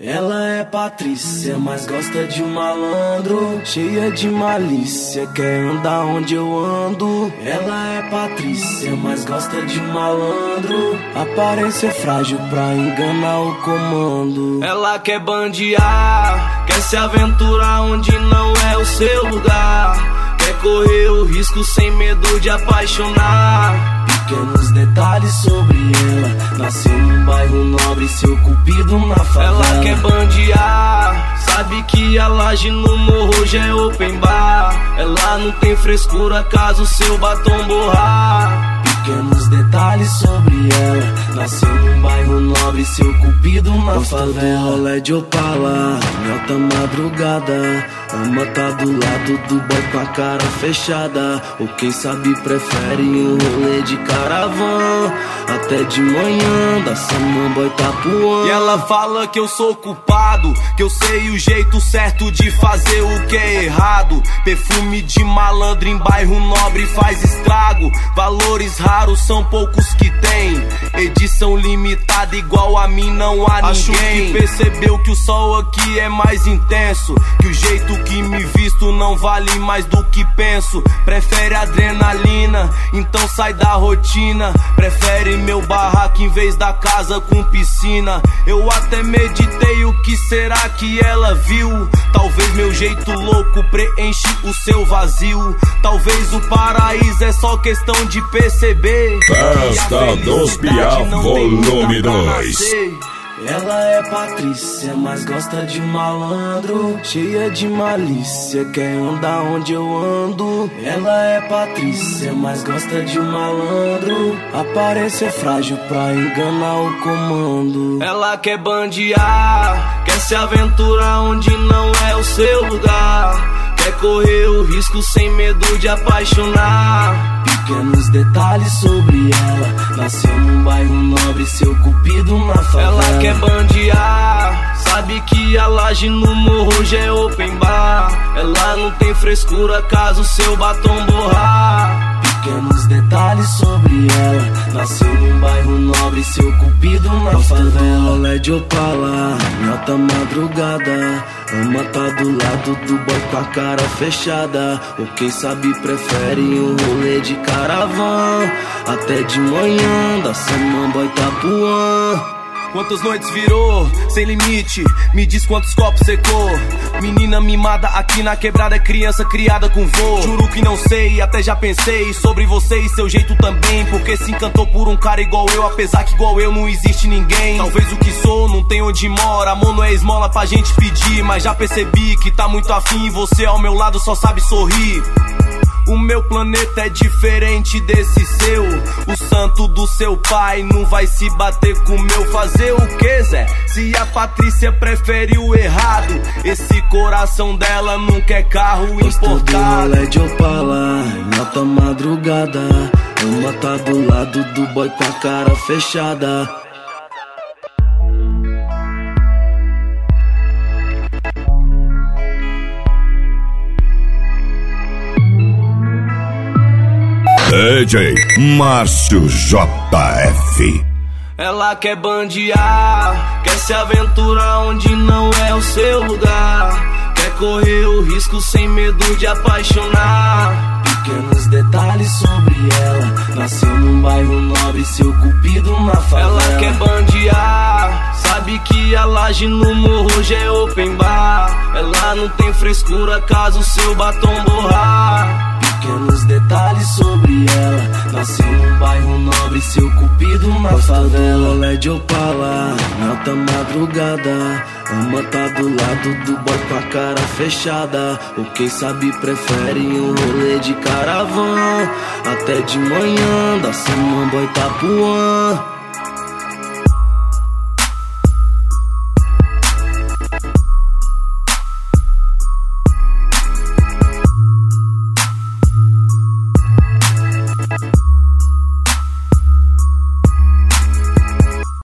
Ela é Patrícia, mas gosta de um malandro, cheia de malícia, quer andar onde eu ando. Ela é Patrícia, mas gosta de um malandro, aparência frágil pra enganar o comando. Ela quer bandear, quer se aventurar onde não é o seu lugar, quer correr o risco sem medo de apaixonar. Pequenos detalhes sobre ela, nasceu num bairro nobre, seu cupido na favela. Ela quer bandear, sabe que a laje no morro já é open bar. Ela não tem frescura caso seu batom borrar. Pequenos detalhes sobre ela, nasceu num bairro nobre, seu cupido na favela. Do rolé de Opala, em alta madrugada, ama tá do lado do boy com a cara fechada, ou quem sabe prefere um rolê de caravan, até de manhã da Samambaia Itapuã. E ela fala que eu sou culpado, que eu sei o jeito certo de fazer o que é errado. Perfume de malandro em bairro nobre faz estrago, valores raros são poucos que tem, edição limitada igual a mim não há ninguém. Acho que percebeu que o sol aqui é mais intenso, que o jeito que me visto não vale mais do que penso. Prefere adrenalina, então sai da rotina, prefere meu barraco em vez da casa com piscina. Eu até meditei o que será que ela viu, talvez meu jeito louco preenche o seu vazio, talvez o paraíso é só questão de perceber. Festa dos Piá, volume 2. Ela é Patrícia, mas gosta de malandro, cheia de malícia, quer andar onde eu ando. Ela é Patrícia, mas gosta de malandro, aparência frágil pra enganar o comando. Ela quer bandear, quer se aventurar onde não é o seu lugar, quer correr o risco sem medo de apaixonar. Pequenos detalhes sobre ela, nasceu num bairro nobre, seu cupido na favela. Ela quer bandear, sabe que a laje no morro já é open bar. Ela não tem frescura caso seu batom borrar. Pequenos detalhes sobre ela, nasceu num bairro nobre, seu cupido na favela. Rolé de Opala, em alta madrugada, ama tá do lado do boy com a cara fechada, ou quem sabe prefere um rolê de caravan, até de manhã da Samambaia Itapuã. Quantas noites virou, sem limite, me diz quantos copos secou. Menina mimada aqui na quebrada, é criança criada com vô. Juro que não sei, até já pensei sobre você e seu jeito também, porque se encantou por um cara igual eu, apesar que igual eu não existe ninguém. Talvez o que sou não tem onde mora, amor não é esmola pra gente pedir, mas já percebi que tá muito afim, você ao meu lado só sabe sorrir. O meu planeta é diferente desse seu, o santo do seu pai não vai se bater com o meu. Fazer o que, Zé? Se a Patrícia prefere o errado, esse coração dela não quer carro importado. Do rolé de Opala, em alta madrugada, ama tá do lado do boy com a cara fechada. DJ Márcio JF. Ela quer bandear, quer se aventurar onde não é o seu lugar, quer correr o risco sem medo de apaixonar. Pequenos detalhes sobre ela, nasceu num bairro nobre, seu cupido na favela. Ela quer bandear, sabe que a laje no morro já é open bar. Ela não tem frescura caso seu batom borrar. Pequenos detalhes sobre ela, nasceu num bairro nobre, seu cupido na favela. Rolé de Opala, em alta madrugada, ama tá do lado do boy com a cara fechada, ou quem sabe prefere um rolê de caravan, até de manhã da Samambaia Itapuã.